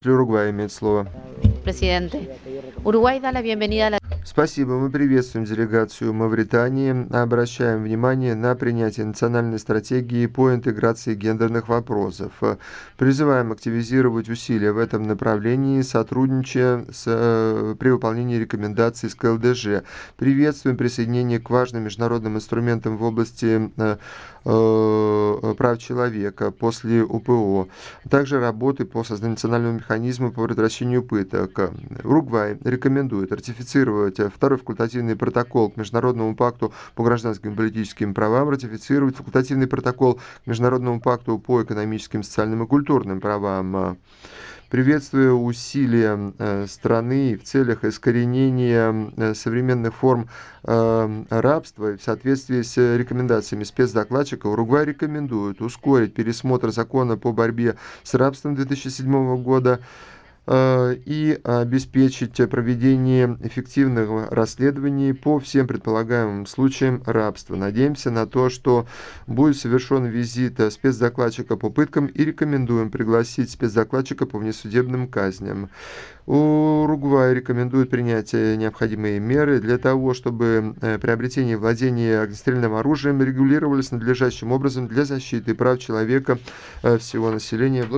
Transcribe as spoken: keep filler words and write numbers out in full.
Уругвай имеет слово. Presidente, Uruguay da la bienvenida a la... Спасибо. Мы приветствуем делегацию Мавритании, обращаем внимание на принятие национальной стратегии по интеграции гендерных вопросов. Призываем активизировать усилия в этом направлении, сотрудничая с, э, при выполнении рекомендаций с ка эл дэ жэ. Приветствуем присоединение к важным международным инструментам в области э, э, прав человека после у пэ о. Также работы по созданию национального механизма по предотвращению пыток. Уругвай рекомендует ратифицировать второй факультативный протокол к Международному пакту по гражданским и политическим правам, ратифицировать факультативный протокол к Международному пакту по экономическим, социальным и культурным правам. Приветствуя усилия э, страны в целях искоренения э, современных форм э, рабства в соответствии с рекомендациями спецдокладчика, Уругвай рекомендует ускорить пересмотр закона по борьбе с рабством две тысячи седьмого года и обеспечить проведение эффективных расследований по всем предполагаемым случаям рабства. Надеемся на то, что будет совершен визит спецдокладчика по пыткам и рекомендуем пригласить спецдокладчика по внесудебным казням. Уругвай рекомендует принять необходимые меры для того, чтобы приобретение и владение огнестрельным оружием регулировались надлежащим образом для защиты прав человека всего населения.